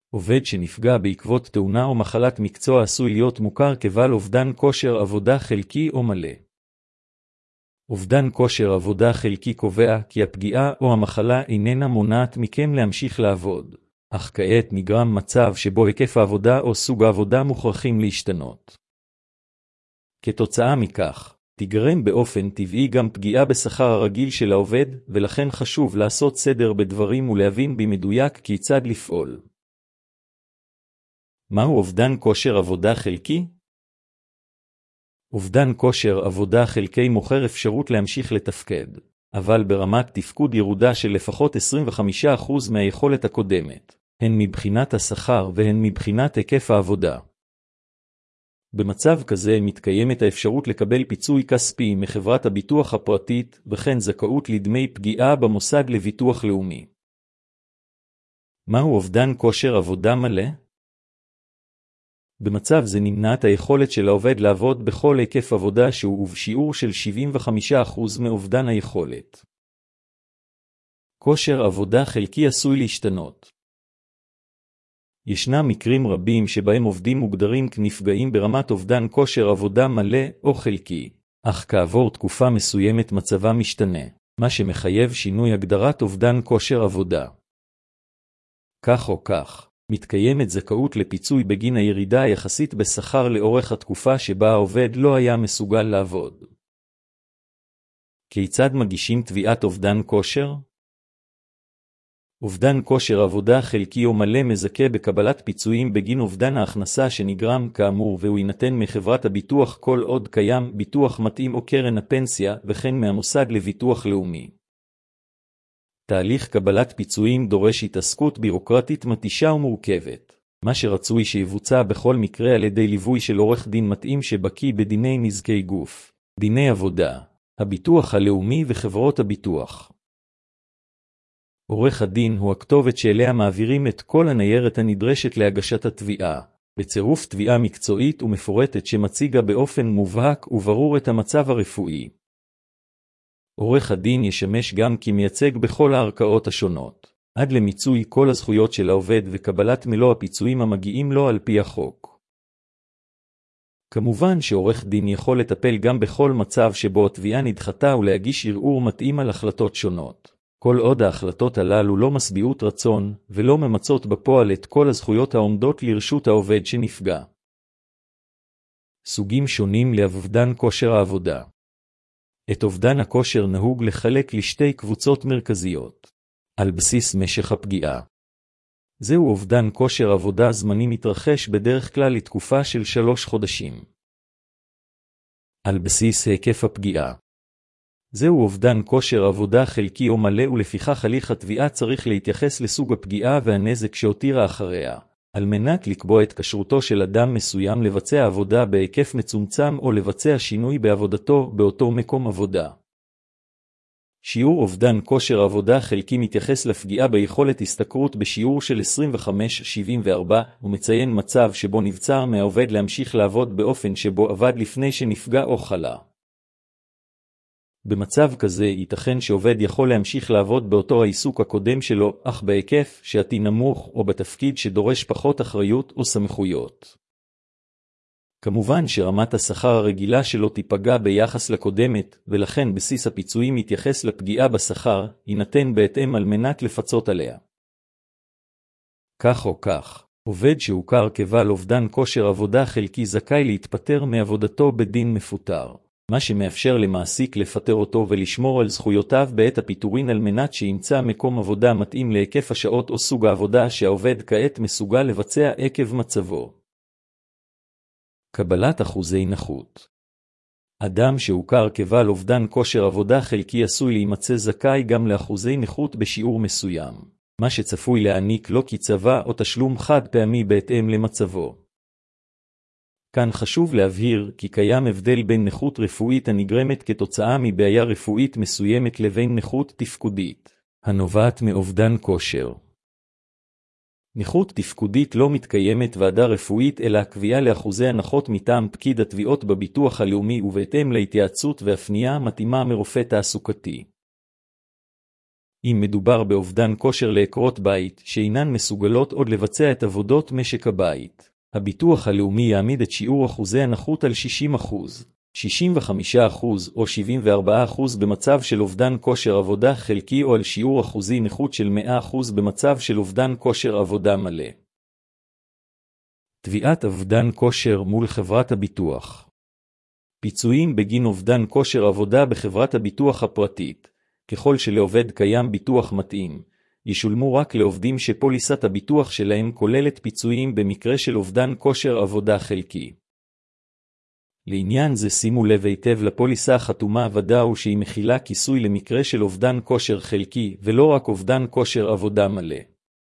עובד שנפגע בעקבות תאונה או מחלת מקצוע עשוי להיות מוכר כבעל אובדן כושר עבודה חלקי או מלא. אובדן כושר עבודה חלקי קובע כי הפגיעה או המחלה איננה מונעת מכם להמשיך לעבוד, אך כעת נגרם מצב שבו היקף העבודה או סוג העבודה מוכרחים להשתנות. כתוצאה מכך, תגרם באופן טבעי גם פגיעה בשכר הרגיל של העובד, ולכן חשוב לעשות סדר בדברים ולהבין במדויק כיצד לפעול. מהו אובדן כושר עבודה חלקי? אובדן כושר עבודה חלקי מוכר אפשרות להמשיך לתפקד, אבל ברמת תפקוד ירודה של לפחות 25% מהיכולת הקודמת, הן מבחינת השכר והן מבחינת היקף העבודה. במצב כזה מתקיימת האפשרות לקבל פיצוי כספי מחברת הביטוח הפרטית, וכן זכאות לדמי פגיעה במוסד לביטוח לאומי. מהו אובדן כושר עבודה מלא? במצב זה נמנעת היכולת של העובד לעבוד בכל היקף עבודה שהוא ובשיעור של 75% מאובדן היכולת. כושר עבודה חלקי עשוי להשתנות. ישנם מקרים רבים שבהם עובדים מוגדרים כנפגעים ברמת אובדן כושר עבודה מלא או חלקי, אך כעבור תקופה מסוימת מצבם משתנה, מה שמחייב שינוי הגדרת אובדן כושר עבודה. כך או כך, מתקיימת זכאות לפיצוי בגין הירידה היחסית בשכר לאורך התקופה שבה העובד לא היה מסוגל לעבוד. כיצד מגישים תביעת אובדן כושר? אובדן כושר עבודה חלקי או מלא מזכה בקבלת פיצויים בגין אובדן ההכנסה שנגרם כאמור, והוא יינתן מחברת הביטוח כל עוד קיים ביטוח מתאים או קרן הפנסיה, וכן מהמוסד לביטוח לאומי. תהליך קבלת פיצויים דורש התעסקות בירוקרטית מתישה ומורכבת, מה שרצוי שיבוצע בכל מקרה על ידי ליווי של עורך דין מתאים שבקי בדיני נזקי גוף, דיני עבודה, הביטוח הלאומי וחברות הביטוח. עורך הדין הוא הכתובת שאליה מעבירים את כל הניירת הנדרשת להגשת התביעה, בצירוף תביעה מקצועית ומפורטת שמציגה באופן מובהק וברור את המצב הרפואי. עורך הדין ישמש גם כמייצג בכל הערכאות השונות, עד למיצוי כל הזכויות של העובד וקבלת מלוא הפיצויים המגיעים לו על פי החוק. כמובן שעורך דין יכול לטפל גם בכל מצב שבו התביעה נדחתה ולהגיש ערעור מתאים על החלטות שונות, כל עוד ההחלטות הללו לא משביעות רצון ולא ממצות בפועל את כל הזכויות העומדות לרשות העובד שנפגע. סוגים שונים לאובדן כושר העבודה. את אובדן הכושר נהוג לחלק לשתי קבוצות מרכזיות, על בסיס משך הפגיעה. זהו אובדן כושר עבודה זמני מתרחש בדרך כלל לתקופה של 3 חודשים. על בסיס היקף הפגיעה. זהו אובדן כושר עבודה חלקי או מלא, ולפיכך הליך התביעה צריך להתייחס לסוג הפגיעה והנזק שהותירה אחריה, על מנת לקבוע את כשרותו של אדם מסוים לבצע עבודה בהיקף מצומצם או לבצע שינוי בעבודתו באותו מקום עבודה. שיעור אובדן כושר עבודה חלקי מתייחס לפגיעה ביכולת השתכרות בשיעור של 25-74, ומציין מצב שבו נבצר מהעובד להמשיך לעבוד באופן שבו עבד לפני שנפגע או חלה. במצב כזה ייתכן שעובד יכול להמשיך לעבוד באותו העיסוק הקודם שלו, אך בהיקף שעתי נמוך או בתפקיד שדורש פחות אחריות או סמכויות. כמובן שרמת השכר הרגילה שלו תיפגע ביחס לקודמת, ולכן בסיס הפיצויים מתייחס לפגיעה בשכר, יינתן בהתאם על מנת לפצות עליה. כך או כך, עובד שהוכר כבעל אובדן כושר עבודה חלקי זכאי להתפטר מעבודתו בדין מפוטר, מה שמאפשר למעסיק לפטר אותו ולשמור על זכויותיו בעת הפיטורין על מנת שימצא מקום עבודה מתאים להיקף השעות או סוג העבודה שהעובד כעת מסוגל לבצע עקב מצבו. קבלת אחוזי נכות. אדם שהוכר כבעל אובדן כושר עבודה חלקי עשוי להימצא זכאי גם לאחוזי נכות בשיעור מסוים, מה שצפוי להעניק לו קצבה או תשלום חד פעמי בהתאם למצבו. כאן חשוב להבהיר כי קיים הבדל בין נכות רפואית הנגרמת כתוצאה מבעיה רפואית מסוימת לבין נכות תפקודית, הנובעת מאובדן כושר. נכות תפקודית לא מתקיימת ועדה רפואית אלא הקביעה לאחוזי הנחות מטעם פקיד התביעות בביטוח הלאומי ובהתאם להתייעצות והפנייה מתאימה מרופא תעסוקתי. אם מדובר באובדן כושר לעקרות בית שאינן מסוגלות עוד לבצע את עבודות משק הבית, הביטוח הלאומי יעמיד את שיעור אחוזי הנכות על 60%, 65% או 74% במצב של אובדן כושר עבודה חלקי או על שיעור אחוזי נכות של 100% במצב של אובדן כושר עבודה מלא. תביעת אובדן כושר מול חברת הביטוח. פיצויים בגין אובדן כושר עבודה בחברת הביטוח הפרטית, ככל שלעובד קיים ביטוח מתאים, ישולמו רק לעובדים שפוליסת הביטוח שלהם כוללת פיצויים במקרה של אובדן כושר עבודה חלקי. לעניין זה שימו לב היטב לפוליסה החתומה ודאו שהיא מכילה כיסוי למקרה של אובדן כושר חלקי ולא רק אובדן כושר עבודה מלא.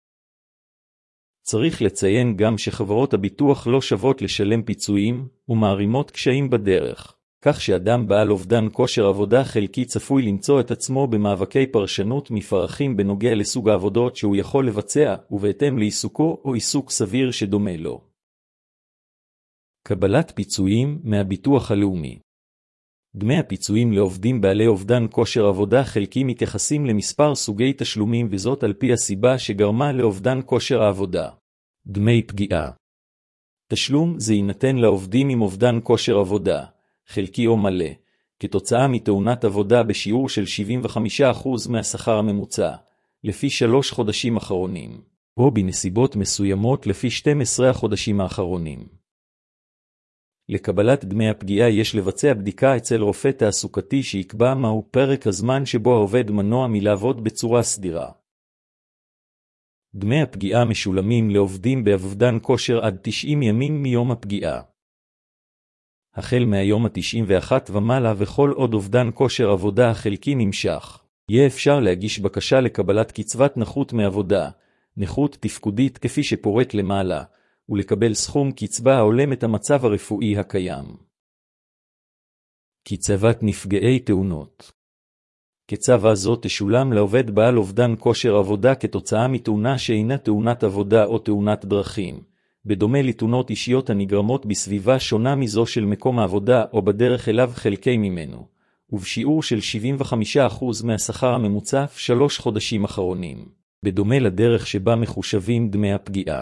צריך לציין גם שחברות הביטוח לא שוות לשלם פיצויים ומערימות קשיים בדרך, כך שאדם בעל אובדן כושר עבודה חלקי צפוי למצוא את עצמו במאבקי פרשנות מפרכים בנוגע לסוג העבודות שהוא יכול לבצע ובהתאם לעיסוקו או עיסוק סביר שדומה לו. קבלת פיצויים מהביטוח הלאומי. דמי הפיצויים לעובדים בעלי אובדן כושר עבודה חלקי מתייחסים למספר סוגי תשלומים וזאת על פי הסיבה שגרמה לאובדן כושר העבודה. דמי פגיעה. תשלום זה יינתן לעובדים עם אובדן כושר עבודה, חלקי או מלא, כתוצאה מתאונת עבודה בשיעור של 75% מהשכר הממוצע, לפי 3 חודשים אחרונים, או בנסיבות מסוימות לפי 12 החודשים האחרונים. לקבלת דמי הפגיעה יש לבצע בדיקה אצל רופא תעסוקתי שיקבע מהו פרק הזמן שבו העובד מנוע מלעבוד בצורה סדירה. דמי הפגיעה משולמים לעובדים באובדן כושר עד 90 ימים מיום הפגיעה. החל מהיום ה-91 ומעלה וכל עוד אובדן כושר עבודה החלקי נמשך, יהיה אפשר להגיש בקשה לקבלת קצבת נכות מעבודה, נכות תפקודית כפי שפורט למעלה, ולקבל סכום קצבה ההולם את המצב הרפואי הקיים. קצבת נפגעי תאונות. קצבה זו תשולם לעובד בעל אובדן כושר עבודה כתוצאה מתאונה שאינה תאונת עבודה או תאונת דרכים, בדומה לתאונות אישיות הנגרמות בסביבה שונה מזו של מקום העבודה או בדרך אליו חלקי ממנו, ובשיעור של 75% מהשכר הממוצע 3 חודשים אחרונים, בדומה לדרך שבה מחושבים דמי הפגיעה.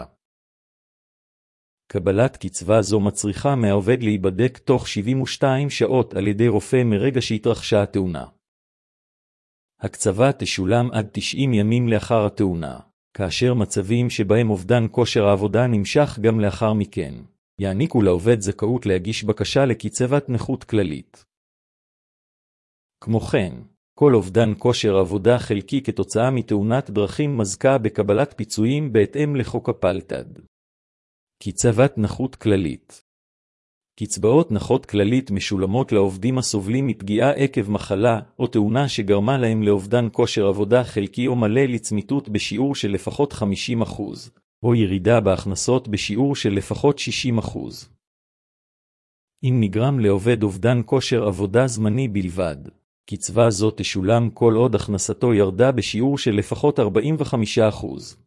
קבלת קצבה זו מצריכה מהעובד להיבדק תוך 72 שעות על ידי רופא מרגע שהתרחשה התאונה. הקצבה תשולם עד 90 ימים לאחר התאונה, כאשר מצבים שבהם אובדן כושר העבודה נמשך גם לאחר מכן, יעניקו לעובד זכאות להגיש בקשה לקצבת נכות כללית. כמו כן, כל אובדן כושר עבודה חלקי כתוצאה מתאונת דרכים מזכה בקבלת פיצויים בהתאם לחוק הפלת"ד. קצבת נכות כללית. קצבאות נכות כללית משולמות לעובדים הסובלים מפגיעה עקב מחלה או תאונה שגרמה להם לאובדן כושר עבודה חלקי או מלא לצמיתות בשיעור של לפחות 50%, או ירידה בהכנסות בשיעור של לפחות 60%. אם נגרם לעובד אובדן כושר עבודה זמני בלבד, קצבה זו תשולם כל עוד הכנסתו ירדה בשיעור של לפחות 45%.